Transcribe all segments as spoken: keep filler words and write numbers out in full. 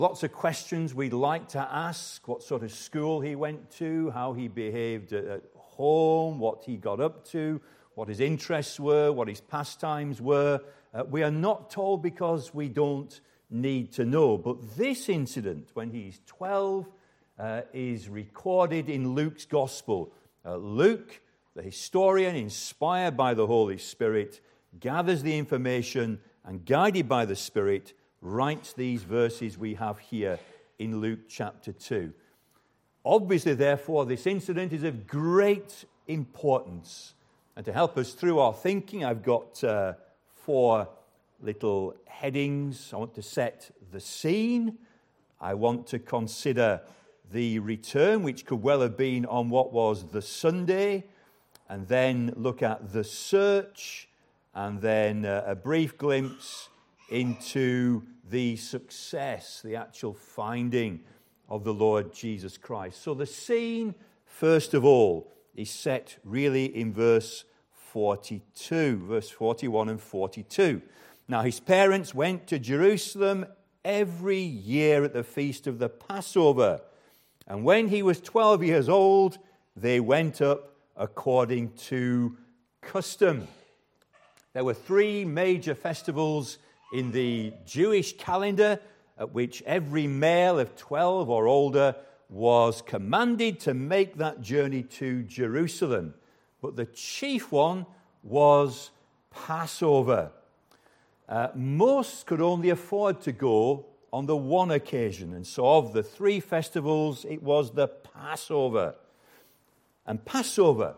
Lots of questions we'd like to ask: what sort of school he went to, how he behaved at home, what he got up to, what his interests were, what his pastimes were. Uh, we are not told because we don't need to know. But this incident, when he's twelve, uh, is recorded in Luke's Gospel. Uh, Luke, the historian, inspired by the Holy Spirit, gathers the information and, guided by the Spirit, writes these verses we have here in Luke chapter two. Obviously, therefore, this incident is of great importance. And to help us through our thinking, I've got uh, four little headings. I want to set the scene. I want to consider the return, which could well have been on what was the Sunday, and then look at the search, and then uh, a brief glimpse into the success, the actual finding of the Lord Jesus Christ. So the scene, first of all, is set really in verse forty-two, verse forty-one and forty-two. Now his parents went to Jerusalem every year at the feast of the Passover, and when he was twelve years old, they went up according to custom. There were three major festivals in the Jewish calendar at which every male of twelve or older was commanded to make that journey to Jerusalem. But the chief one was Passover. Uh, most could only afford to go on the one occasion. And so of the three festivals, it was the Passover. And Passover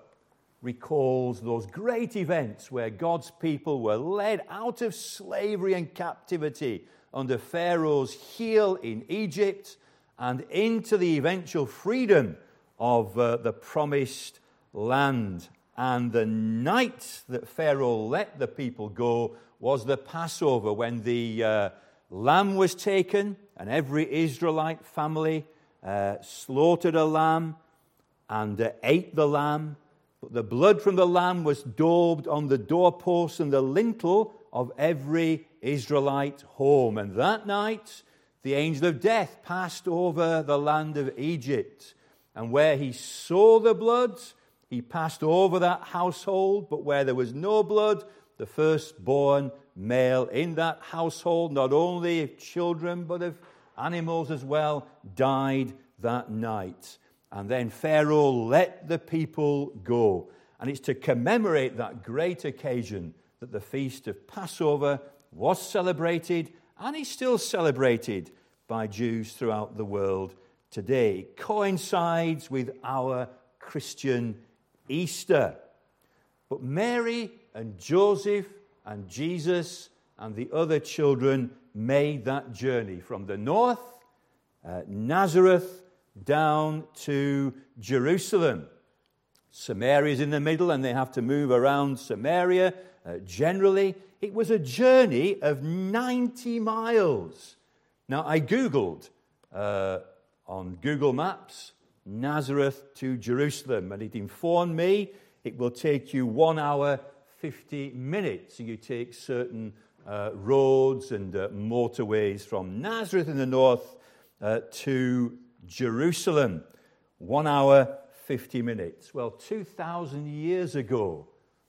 recalls those great events where God's people were led out of slavery and captivity under Pharaoh's heel in Egypt and into the eventual freedom of uh, the promised land. And the night that Pharaoh let the people go was the Passover, when the uh, lamb was taken, and every Israelite family uh, slaughtered a lamb and uh, ate the lamb. But the blood from the lamb was daubed on the doorposts and the lintel of every Israelite home. And that night, the angel of death passed over the land of Egypt. And where he saw the blood, he passed over that household. But where there was no blood, the firstborn male in that household, not only of children, but of animals as well, died that night. And then Pharaoh let the people go. And it's to commemorate that great occasion that the feast of Passover was celebrated, and is still celebrated by Jews throughout the world today. It coincides with our Christian Easter. But Mary and Joseph and Jesus and the other children made that journey from the north, uh, Nazareth, down to Jerusalem. Samaria is in the middle, and they have to move around Samaria. Uh, generally, it was a journey of ninety miles. Now, I Googled uh, on Google Maps, Nazareth to Jerusalem, and it informed me it will take you one hour, fifty minutes. So you take certain uh, roads and uh, motorways from Nazareth in the north uh, to Jerusalem. One hour, fifty minutes. Well, two thousand years ago,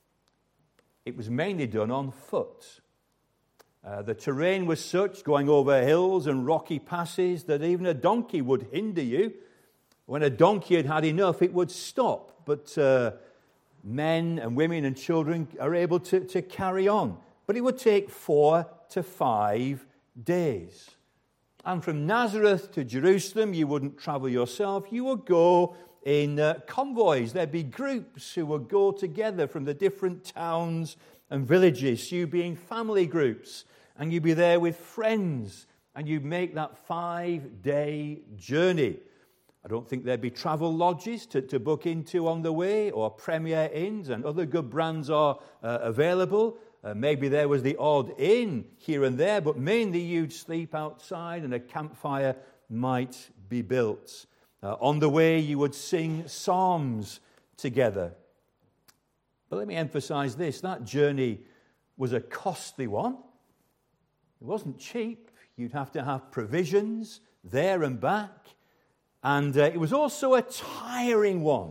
it was mainly done on foot. Uh, the terrain was such, going over hills and rocky passes, that even a donkey would hinder you. When a donkey had had enough, it would stop. But uh, men and women and children are able to, to carry on. But it would take four to five days. And from Nazareth to Jerusalem, you wouldn't travel yourself. You would go in uh, convoys. There'd be groups who would go together from the different towns and villages, you being family groups. And you'd be there with friends, and you'd make that five-day journey. I don't think there'd be travel lodges to, to book into on the way, or Premier Inns, and other good brands are uh, available. Uh, maybe there was the odd inn here and there, but mainly you'd sleep outside, and a campfire might be built. Uh, on the way, you would sing psalms together. But let me emphasize this. That journey was a costly one. It wasn't cheap. You'd have to have provisions there and back. And uh, it was also a tiring one,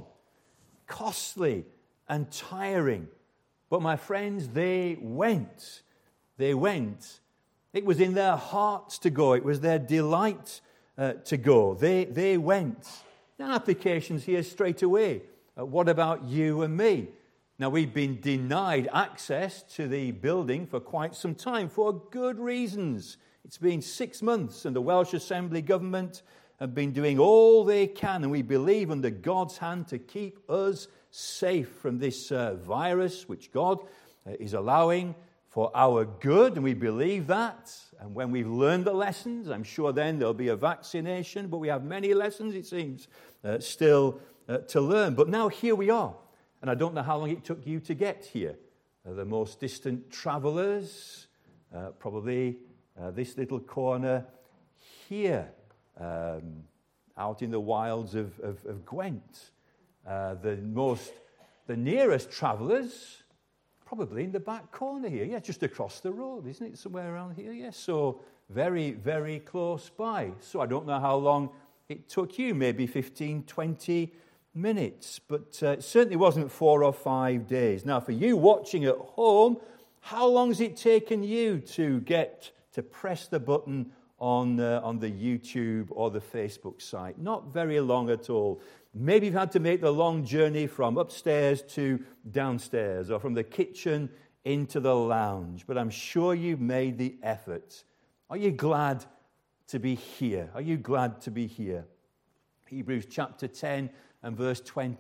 costly and tiring. But my friends, they went. They went. It was in their hearts to go. It was their delight uh, to go. They, they went. Now, applications here straight away. Uh, what about you and me? Now, we've been denied access to the building for quite some time for good reasons. It's been six months, and the Welsh Assembly government have been doing all they can, and we believe under God's hand to keep us safe from this uh, virus, which God uh, is allowing for our good, and we believe that. And when we've learned the lessons, I'm sure then there'll be a vaccination, but we have many lessons, it seems, uh, still uh, to learn. But now here we are, and I don't know how long it took you to get here. Uh, the most distant travelers, uh, probably uh, this little corner here, um, out in the wilds of, of, of Gwent. Uh, the most, the nearest travelers, probably in the back corner here. Yeah, just across the road, isn't it? Somewhere around here, yes. Yeah. So very, very close by. So I don't know how long it took you, maybe fifteen, twenty minutes. But uh, it certainly wasn't four or five days. Now, for you watching at home, how long has it taken you to get, to press the button on, uh, on the YouTube or the Facebook site? Not very long at all. Maybe you've had to make the long journey from upstairs to downstairs or from the kitchen into the lounge, but I'm sure you've made the effort. Are you glad to be here? Are you glad to be here? Hebrews chapter ten and verse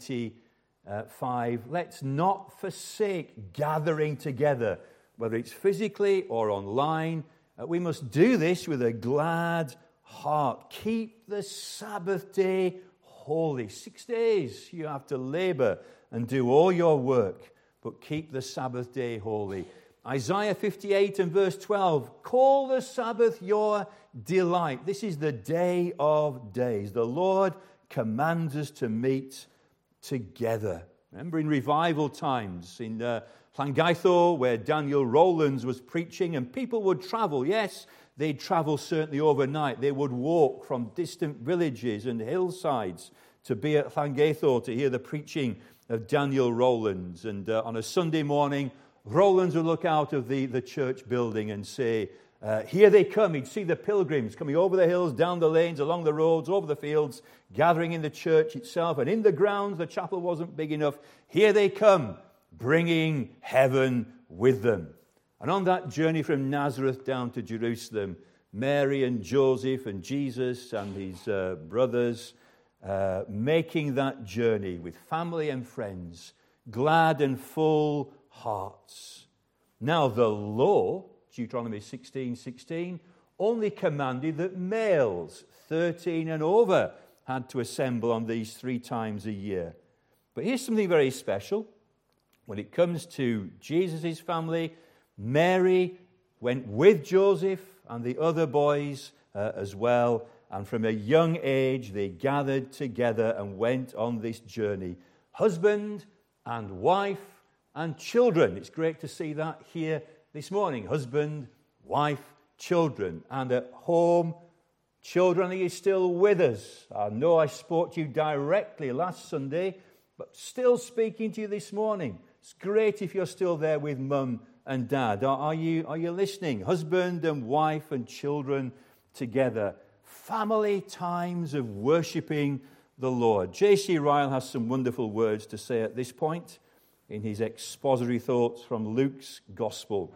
twenty-five. Let's not forsake gathering together, whether it's physically or online. Uh, we must do this with a glad heart. Keep the Sabbath day holy. Six days you have to labor and do all your work, but keep the Sabbath day holy. Isaiah fifty-eight and verse twelve, call the Sabbath your delight. This is the day of days. The Lord commands us to meet together. Remember in revival times in uh, Llangeitho, where Daniel Rowlands was preaching, and people would travel, yes, they'd travel certainly overnight. They would walk from distant villages and hillsides to be at Llangeitho to hear the preaching of Daniel Rowlands. And uh, on a Sunday morning, Rowlands would look out of the, the church building and say, uh, here they come. He'd see the pilgrims coming over the hills, down the lanes, along the roads, over the fields, gathering in the church itself. And in the grounds, the chapel wasn't big enough. Here they come, bringing heaven with them. And on that journey from Nazareth down to Jerusalem, Mary and Joseph and Jesus and his uh, brothers uh, making that journey with family and friends, glad and full hearts. Now the law, Deuteronomy sixteen sixteen, only commanded that males thirteen and over had to assemble on these three times a year. But here's something very special. When it comes to Jesus' family, Mary went with Joseph and the other boys uh, as well, and from a young age they gathered together and went on this journey. Husband and wife and children. It's great to see that here this morning. Husband, wife, children. And at home, children, are you still with us? I know I spoke to you directly last Sunday, but still speaking to you this morning. It's great if you're still there with mum and dad. Are, are you are you listening? Husband and wife and children together. Family times of worshipping the Lord. J C Ryle has some wonderful words to say at this point in his expository thoughts from Luke's Gospel.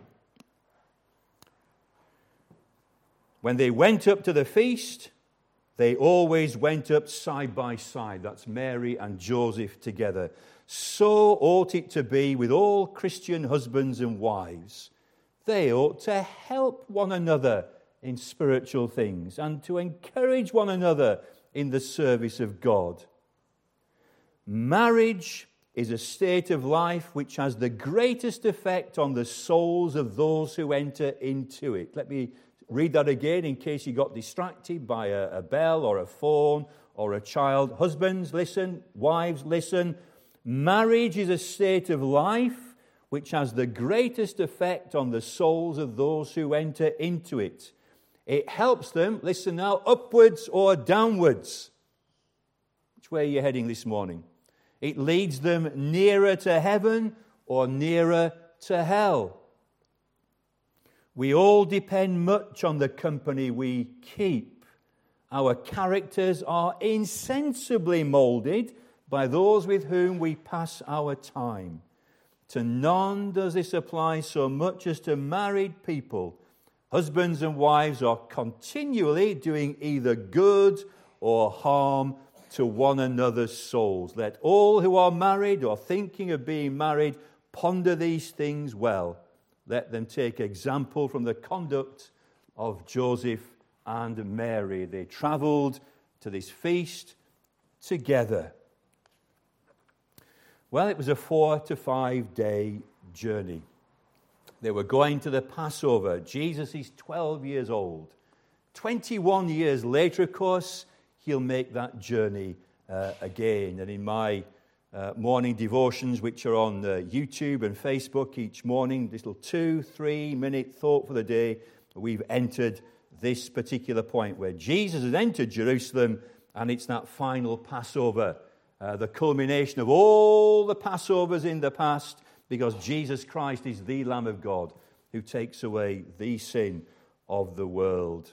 When they went up to the feast, they always went up side by side. That's Mary and Joseph together. So ought it to be with all Christian husbands and wives. They ought to help one another in spiritual things and to encourage one another in the service of God. Marriage is a state of life which has the greatest effect on the souls of those who enter into it. Let me read that again in case you got distracted by a, a bell or a phone or a child. Husbands, listen. Wives, listen. Marriage is a state of life which has the greatest effect on the souls of those who enter into it. It helps them, listen now, upwards or downwards. Which way are you heading this morning? It leads them nearer to heaven or nearer to hell. We all depend much on the company we keep. Our characters are insensibly molded by those with whom we pass our time. To none does this apply so much as to married people. Husbands and wives are continually doing either good or harm to one another's souls. Let all who are married or thinking of being married ponder these things well. Let them take example from the conduct of Joseph and Mary. They traveled to this feast together. Well, it was a four to five day journey. They were going to the Passover. Jesus is twelve years old. twenty-one years later, of course, he'll make that journey uh, again. And in my uh, morning devotions, which are on uh, YouTube and Facebook each morning, little two, three minute thought for the day, we've entered this particular point where Jesus has entered Jerusalem, and it's that final Passover, uh, the culmination of all the Passovers in the past, because Jesus Christ is the Lamb of God who takes away the sin of the world.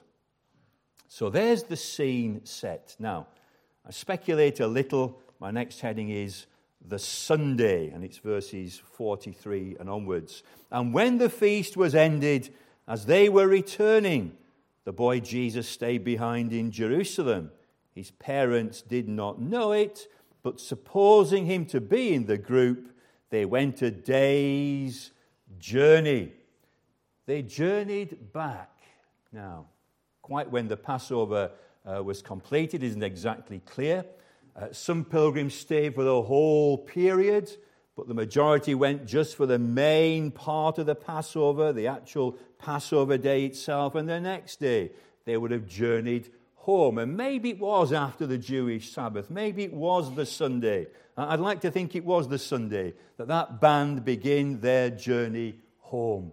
So there's the scene set. Now, I speculate a little. My next heading is the Sunday, and it's verses forty-three and onwards. And when the feast was ended, as they were returning, the boy Jesus stayed behind in Jerusalem. His parents did not know it, but supposing him to be in the group, they went a day's journey. They journeyed back. Now, quite when the Passover uh, was completed isn't exactly clear. Uh, some pilgrims stayed for the whole period, but the majority went just for the main part of the Passover, the actual Passover day itself, and the next day they would have journeyed home. And maybe it was after the Jewish Sabbath. Maybe it was the Sunday. I'd like to think it was the Sunday that that band began their journey home.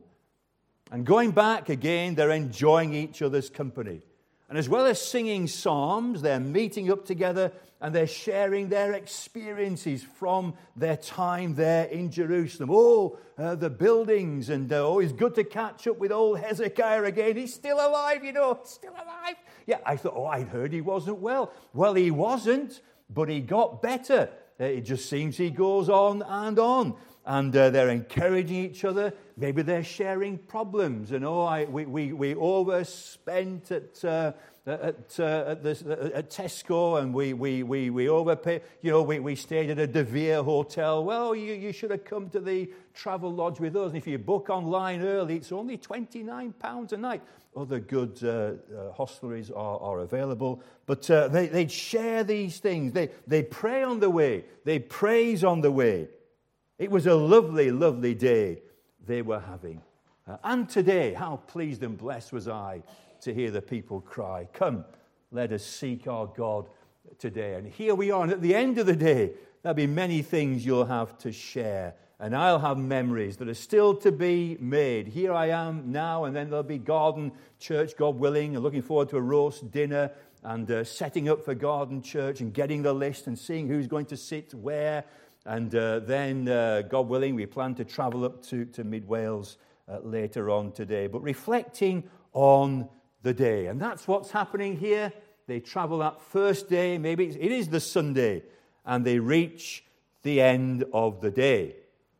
And going back again, they're enjoying each other's company. And as well as singing psalms, they're meeting up together and they're sharing their experiences from their time there in Jerusalem. Oh, uh, the buildings, and uh, oh, it's good to catch up with old Hezekiah again. He's still alive, you know, still alive. Yeah, I thought, oh, I'd heard he wasn't well. Well, he wasn't, but he got better. Uh, it just seems he goes on and on. And uh, they're encouraging each other. Maybe they're sharing problems. And oh, I, we, we, we overspent at uh, at uh, at, this, at Tesco, and we we we we overpaid. You know, we, we stayed at a De Vere hotel. Well, you, you should have come to the Travel Lodge with us. And if you book online early, it's only twenty-nine pounds a night. Other good uh, uh, hosteleries are, are available. But uh, they they share these things. They they pray on the way. They praise on the way. It was a lovely, lovely day they were having. Uh, and today, how pleased and blessed was I to hear the people cry, "Come, let us seek our God today." And here we are. And at the end of the day, there'll be many things you'll have to share. And I'll have memories that are still to be made. Here I am now, and then there'll be Garden Church, God willing, and looking forward to a roast dinner and uh, setting up for Garden Church and getting the list and seeing who's going to sit where. And uh, then, uh, God willing, we plan to travel up to, to Mid-Wales uh, later on today. But reflecting on the day. And that's what's happening here. They travel that first day, maybe it is the Sunday, and they reach the end of the day.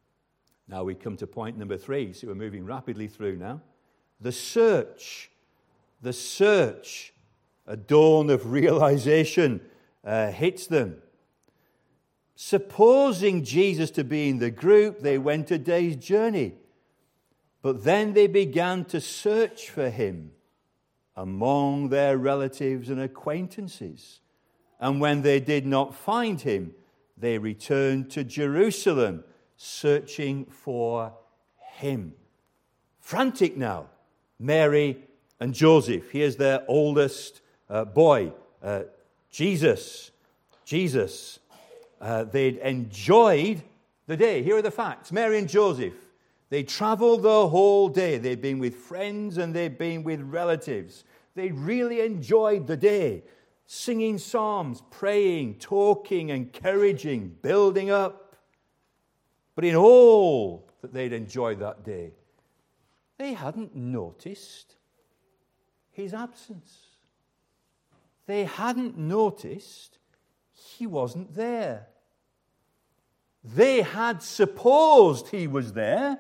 Now we come to point number three. See, we're moving rapidly through now. The search. The search. A dawn of realization uh, hits them. Supposing Jesus to be in the group, they went a day's journey. But then they began to search for him among their relatives and acquaintances. And when they did not find him, they returned to Jerusalem, searching for him. Frantic now, Mary and Joseph. Here's their oldest uh, boy, uh, Jesus. Jesus. Uh, they'd enjoyed the day. Here are the facts. Mary and Joseph, they traveled the whole day. They'd been with friends and they'd been with relatives. They really enjoyed the day, singing psalms, praying, talking, encouraging, building up. But in all that they'd enjoyed that day, they hadn't noticed his absence. They hadn't noticed he wasn't there. They had supposed he was there.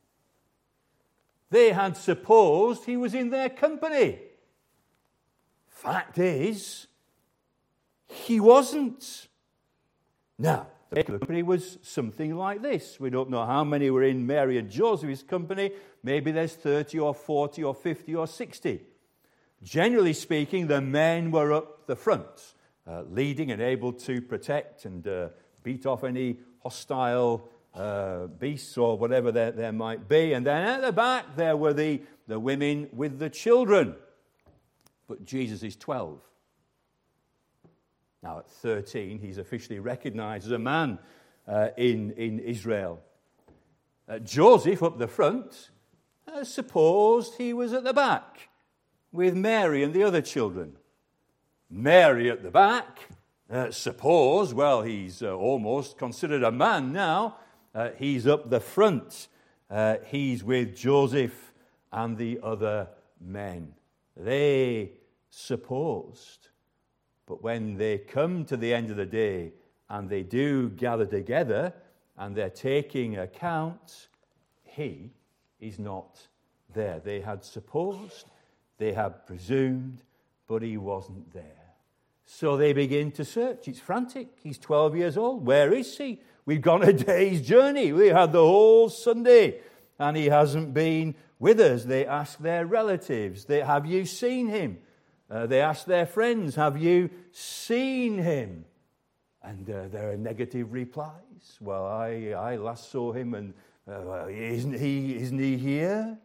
They had supposed he was in their company. Fact is, he wasn't. Now, the company was something like this. We don't know how many were in Mary and Joseph's company. Maybe there's thirty or forty or fifty or sixty. Generally speaking, the men were up the front, uh, leading and able to protect and uh, beat off any hostile uh, beasts or whatever there, there might be. And then at the back, there were the, the women with the children. But Jesus is twelve. Now, at thirteen, he's officially recognized as a man uh, in, in Israel. Uh, Joseph, up the front, uh, supposed he was at the back with Mary and the other children. Mary at the back, uh, suppose, well, he's uh, almost considered a man now. Uh, he's up the front. Uh, he's with Joseph and the other men. They supposed. But when they come to the end of the day and they do gather together and they're taking account, he is not there. They had supposed, they had presumed, but he wasn't there. So they begin to search. It's frantic. He's twelve years old. Where is he? We've gone a day's journey. We had the whole Sunday, and he hasn't been with us. They ask their relatives, they, have you seen him? Uh, they ask their friends, have you seen him? And uh, there are negative replies. Well, I, I last saw him, and uh, well, isn't he, isn't he here?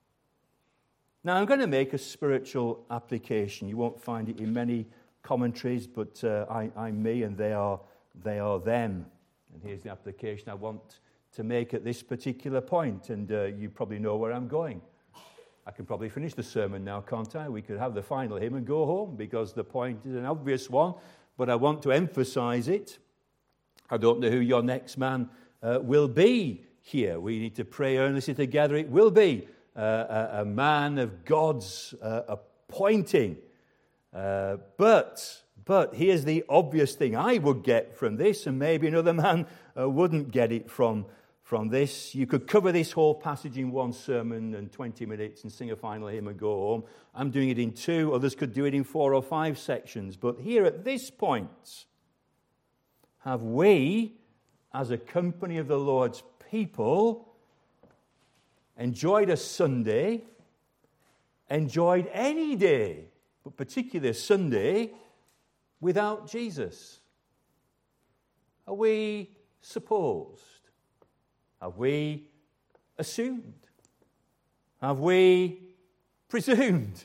Now, I'm going to make a spiritual application. You won't find it in many commentaries, but uh, I, I'm me, and they are, they are them. And here's the application I want to make at this particular point, and uh, you probably know where I'm going. I can probably finish the sermon now, can't I? We could have the final hymn and go home, because the point is an obvious one, but I want to emphasize it. I don't know who your next man uh, will be here. We need to pray earnestly together. It will be uh, a, a man of God's uh, appointing. Uh, but, but here's the obvious thing I would get from this, and maybe another man uh, wouldn't get it from From this. You could cover this whole passage in one sermon and twenty minutes and sing a final hymn and go home. I'm doing it in two. Others could do it in four or five sections. But here at this point, have we, as a company of the Lord's people, enjoyed a Sunday, enjoyed any day, but particularly Sunday, without Jesus? Are we supposed? Have we assumed? Have we presumed?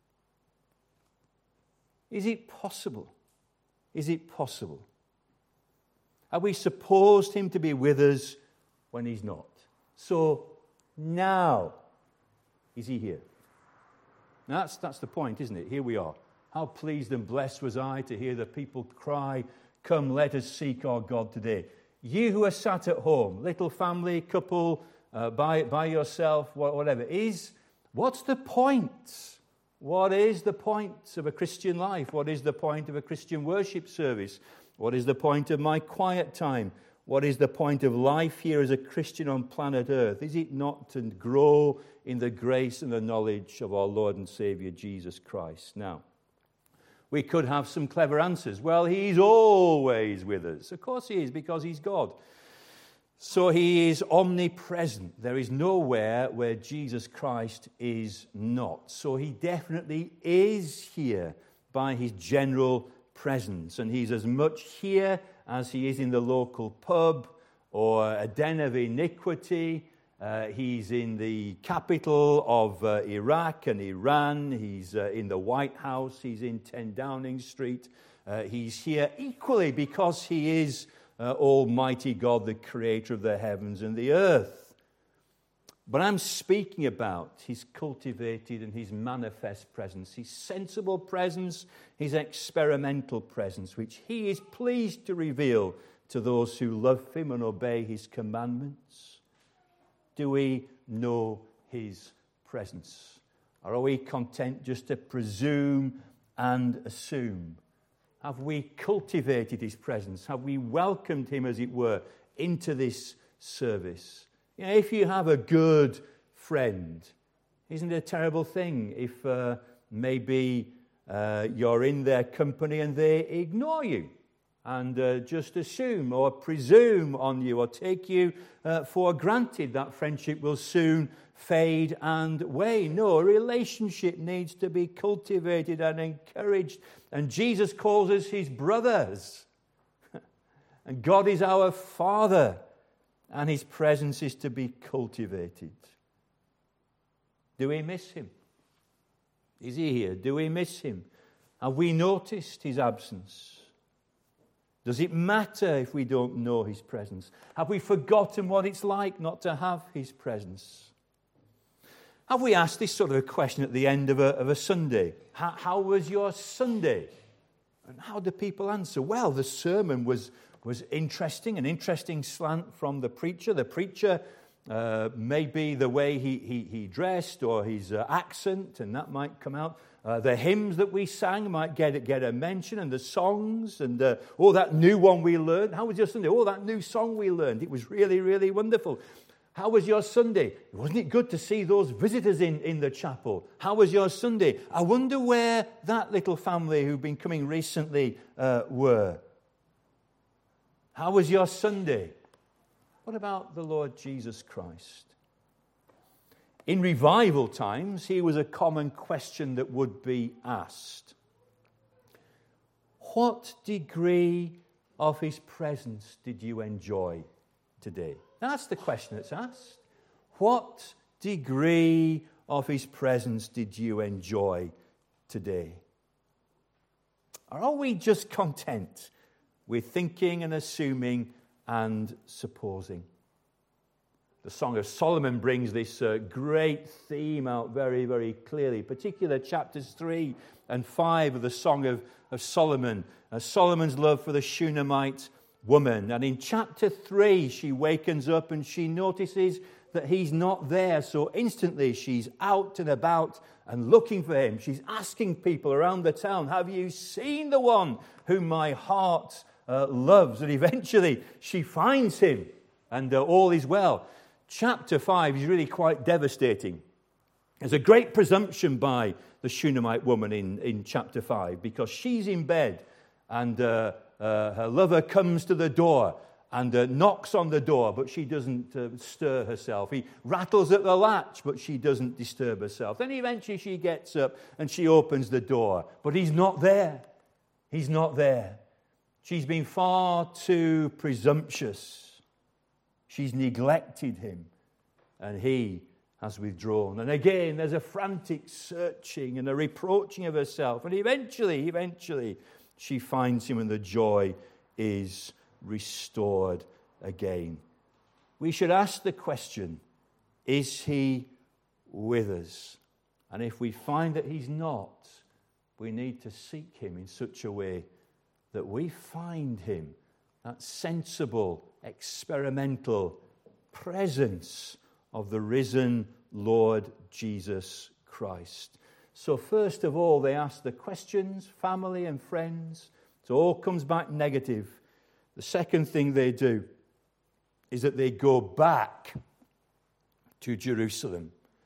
Is it possible? Is it possible? Have we supposed him to be with us when he's not? So now, is he here? Now that's, that's the point, isn't it? Here we are. How pleased and blessed was I to hear the people cry, "Come, let us seek our God today." You who are sat at home, little family, couple, uh, by, by yourself, whatever, is, what's the point? What is the point of a Christian life? What is the point of a Christian worship service? What is the point of my quiet time? What is the point of life here as a Christian on planet Earth? Is it not to grow in the grace and the knowledge of our Lord and Savior Jesus Christ? Now, we could have some clever answers. Well, he's always with us. Of course he is, because he's God. So he is omnipresent. There is nowhere where Jesus Christ is not. So he definitely is here by his general presence. And he's as much here as he is in the local pub or a den of iniquity. Uh, he's in the capital of uh, Iraq and Iran. He's uh, in the White House. He's in ten Downing Street. Uh, he's here equally because he is uh, Almighty God, the creator of the heavens and the earth. But I'm speaking about his cultivated and his manifest presence, his sensible presence, his experimental presence, which he is pleased to reveal to those who love him and obey his commandments. Do we know his presence? Or are we content just to presume and assume? Have we cultivated his presence? Have we welcomed him, as it were, into this service? You know, if you have a good friend, isn't it a terrible thing if uh, maybe uh, you're in their company and they ignore you and uh, just assume or presume on you or take you uh, for granted? That friendship will soon fade and wane. No, a relationship needs to be cultivated and encouraged. And Jesus calls us his brothers. And God is our Father. And his presence is to be cultivated. Do we miss him? Is he here? Do we miss him? Have we noticed his absence? Does it matter if we don't know his presence? Have we forgotten what it's like not to have his presence? Have we asked this sort of a question at the end of a, of a Sunday? How, how was your Sunday? And how do people answer? Well, the sermon was, was interesting, an interesting slant from the preacher. The preacher, uh, maybe the way he, he, he dressed or his uh, accent, and that might come out. Uh, the hymns that we sang might get, get a mention, and the songs, and uh, oh, that new one we learned. How was your Sunday? Oh, that new song we learned. It was really, really wonderful. How was your Sunday? Wasn't it good to see those visitors in, in the chapel? How was your Sunday? I wonder where that little family who've been coming recently uh, were. How was your Sunday? What about the Lord Jesus Christ? In revival times, he was a common question that would be asked. What degree of his presence did you enjoy today? That's the question that's asked. What degree of his presence did you enjoy today? Or are we just content with thinking and assuming and supposing? The Song of Solomon brings this uh, great theme out very, very clearly, particularly chapters three and five of the Song of, of Solomon. Uh, Solomon's love for the Shunammite woman. And in chapter three, she wakens up and she notices that he's not there. So instantly she's out and about and looking for him. She's asking people around the town, have you seen the one whom my heart uh, loves? And eventually she finds him and uh, all is well. Chapter five is really quite devastating. There's a great presumption by the Shunammite woman in, in chapter five because she's in bed and uh, uh, her lover comes to the door and uh, knocks on the door, but she doesn't uh, stir herself. He rattles at the latch, but she doesn't disturb herself. Then eventually she gets up and she opens the door, but he's not there. He's not there. She's been far too presumptuous. She's neglected him, and he has withdrawn. And again, there's a frantic searching and a reproaching of herself. And eventually, eventually, she finds him, and the joy is restored again. We should ask the question, is he with us? And if we find that he's not, we need to seek him in such a way that we find him, that sensible, experimental presence of the risen Lord Jesus Christ. So first of all, they ask the questions, family and friends. So all comes back negative. The second thing they do is that they go back to Jerusalem.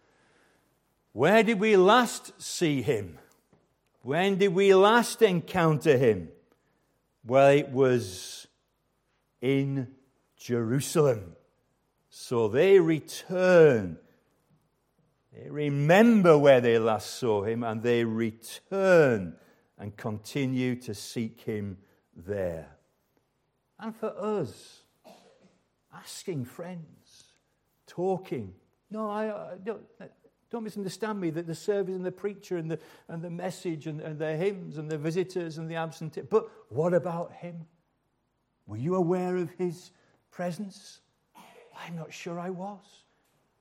Where did we last see him? When did we last encounter him? Well, it was in Jerusalem. So they return. They remember where they last saw him, and they return and continue to seek him there. And for us, asking friends, talking. No, I, I don't, don't misunderstand me, that the service and the preacher and the, and the message and, and the hymns and the visitors and the absentee. But what about him? Were you aware of his presence? I'm not sure I was.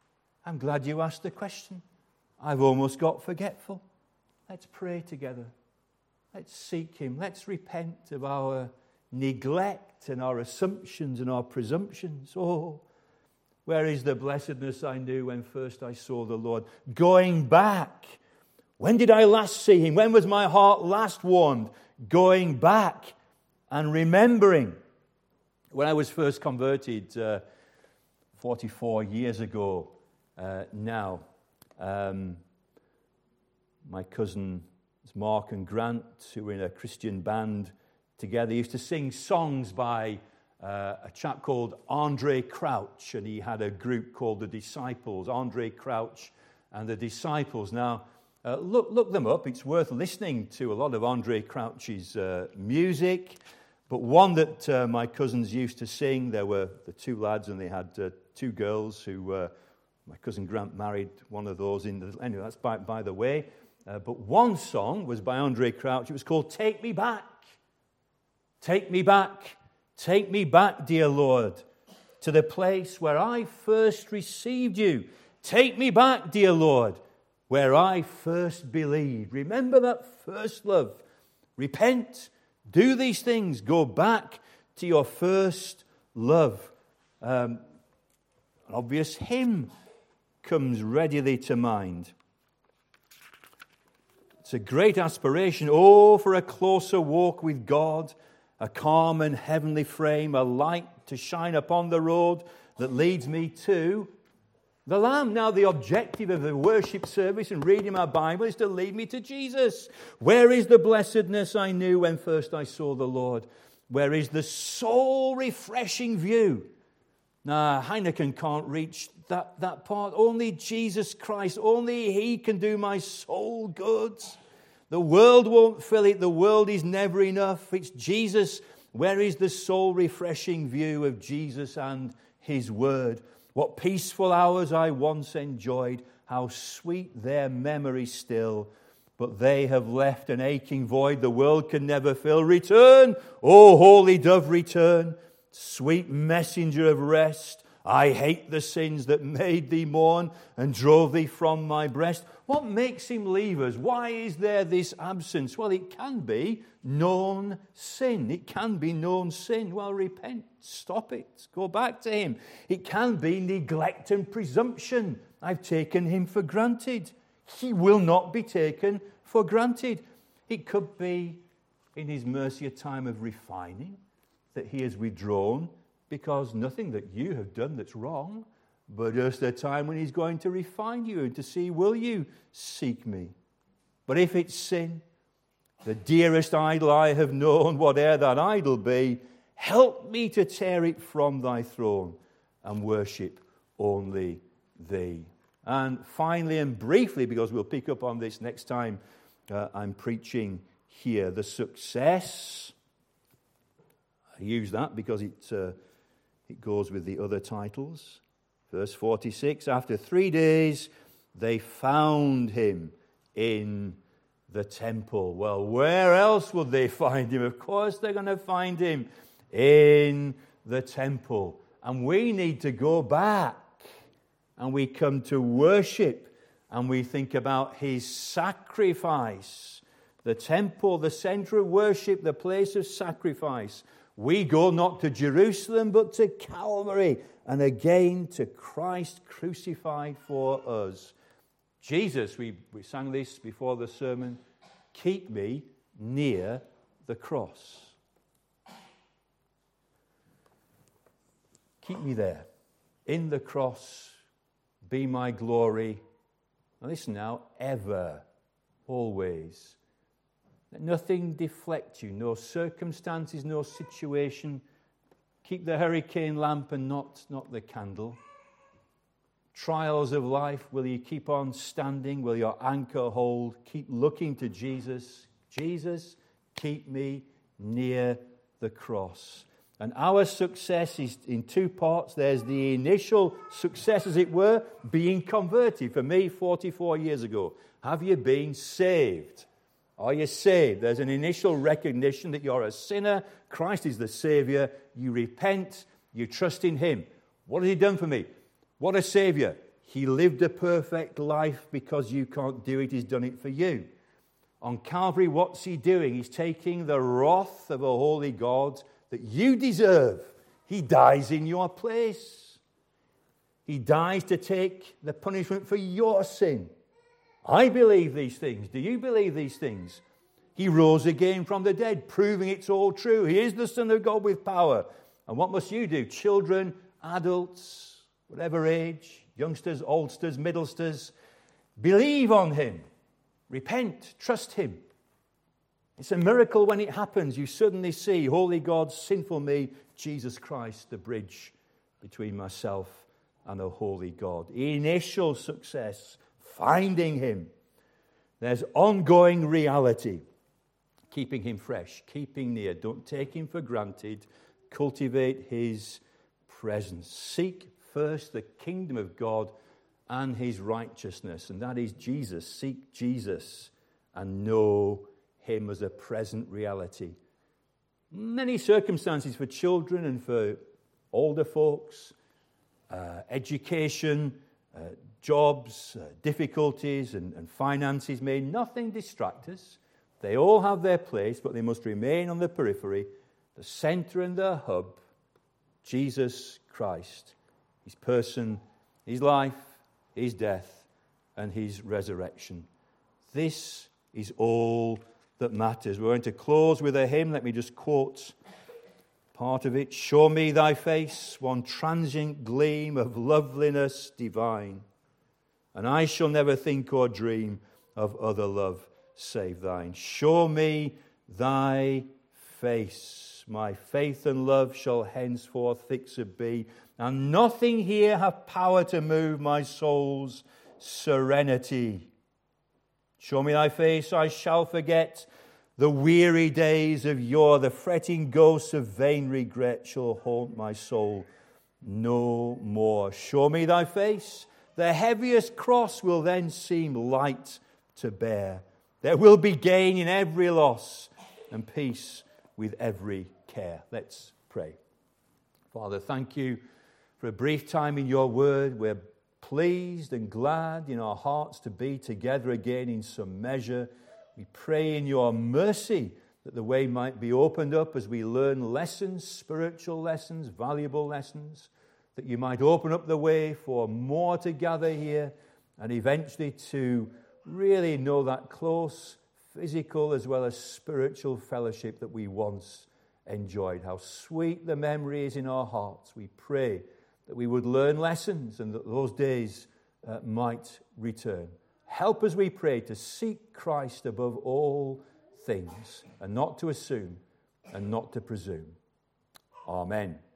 I'm glad you asked the question. I've almost got forgetful. Let's pray together. Let's seek him. Let's repent of our neglect and our assumptions and our presumptions. Oh, where is the blessedness I knew when first I saw the Lord? Going back. When did I last see him? When was my heart last warmed? Going back and remembering. When I was first converted uh, forty-four years ago uh, now, um, my cousins Mark and Grant, who were in a Christian band together, used to sing songs by uh, a chap called Andre Crouch, and he had a group called the Disciples. Andre Crouch and the Disciples. Now, uh, look look them up. It's worth listening to a lot of Andre Crouch's uh, music. But one that uh, my cousins used to sing, there were the two lads, and they had uh, two girls who, uh, my cousin Grant married one of those. In the, anyway, that's by, by the way. Uh, but one song was by Andre Crouch. It was called Take Me Back. Take me back. Take me back, dear Lord, to the place where I first received you. Take me back, dear Lord, where I first believed. Remember that first love. Repent. Do these things. Go back to your first love. Um, an obvious hymn comes readily to mind. It's a great aspiration. Oh, for a closer walk with God, a calm and heavenly frame, a light to shine upon the road that leads me to the Lamb. Now, the objective of the worship service and reading my Bible is to lead me to Jesus. Where is the blessedness I knew when first I saw the Lord? Where is the soul-refreshing view? Now, Heineken can't reach that, that part. Only Jesus Christ, only he can do my soul good. The world won't fill it. The world is never enough. It's Jesus. Where is the soul-refreshing view of Jesus and his word? What peaceful hours I once enjoyed, how sweet their memory still. But they have left an aching void the world can never fill. Return, O holy dove, return, sweet messenger of rest. I hate the sins that made thee mourn and drove thee from my breast. What makes him leave us? Why is there this absence? Well, it can be known sin. It can be known sin. Well, repent. Stop it. Go back to him. It can be neglect and presumption. I've taken him for granted. He will not be taken for granted. It could be in his mercy a time of refining, that he has withdrawn because nothing that you have done that's wrong, but just a time when he's going to refine you and to see, will you seek me? But if it's sin, the dearest idol I have known, whate'er that idol be, help me to tear it from thy throne and worship only thee. And finally and briefly, because we'll pick up on this next time uh, I'm preaching here, the success. I use that because it, uh, it goes with the other titles. Verse forty-six, after three days they found him in the temple. Well, where else would they find him? Of course they're going to find him in the temple. And we need to go back and we come to worship and we think about his sacrifice. The temple, the center of worship, the place of sacrifice. We go not to Jerusalem but to Calvary and again to Christ crucified for us. Jesus, we, we sang this before the sermon, keep me near the cross. Keep me there. In the cross, be my glory. Now listen now, ever, always. Let nothing deflect you, no circumstances, no situation. Keep the hurricane lamp and not, not the candle. Trials of life, will you keep on standing? Will your anchor hold? Keep looking to Jesus. Jesus, keep me near the cross. And our success is in two parts. There's the initial success, as it were, being converted. For me, forty-four years ago, have you been saved? Are you saved? There's an initial recognition that you're a sinner. Christ is the Savior. You repent. You trust in him. What has he done for me? What a Savior. He lived a perfect life because you can't do it. He's done it for you. On Calvary, what's he doing? He's taking the wrath of a holy God that you deserve. He dies in your place. He dies to take the punishment for your sin. I believe these things. Do you believe these things? He rose again from the dead, proving it's all true. He is the Son of God with power. And what must you do? Children, adults, whatever age, youngsters, oldsters, middlesters, believe on him. Repent, trust him. It's a miracle when it happens. You suddenly see holy God, sinful me, Jesus Christ, the bridge between myself and a holy God. Initial success, finding him. There's ongoing reality, keeping him fresh, keeping near. Don't take him for granted. Cultivate his presence. Seek first the kingdom of God and his righteousness, and that is Jesus. Seek Jesus and know him as a present reality. Many circumstances for children and for older folks, uh, education, uh, jobs, uh, difficulties and, and finances may nothing distract us. They all have their place, but they must remain on the periphery, the center and the hub, Jesus Christ, his person, his life, his death, and his resurrection. This is all that matters. We're going to close with a hymn. Let me just quote part of it. Show me thy face, one transient gleam of loveliness divine, and I shall never think or dream of other love save thine. Show me thy face. My faith and love shall henceforth fixed be, and nothing here have power to move my soul's serenity. Show me thy face, I shall forget the weary days of yore. The fretting ghosts of vain regret shall haunt my soul no more. Show me thy face, the heaviest cross will then seem light to bear. There will be gain in every loss and peace with every care. Let's pray. Father, thank you for a brief time in your word. We're pleased and glad in our hearts to be together again in some measure. We pray in your mercy that the way might be opened up as we learn lessons, spiritual lessons, valuable lessons, that you might open up the way for more to gather here and eventually to really know that close physical as well as spiritual fellowship that we once enjoyed. How sweet the memory is in our hearts. We pray that we would learn lessons and that those days uh, might return. Help us, we pray, to seek Christ above all things and not to assume and not to presume. Amen.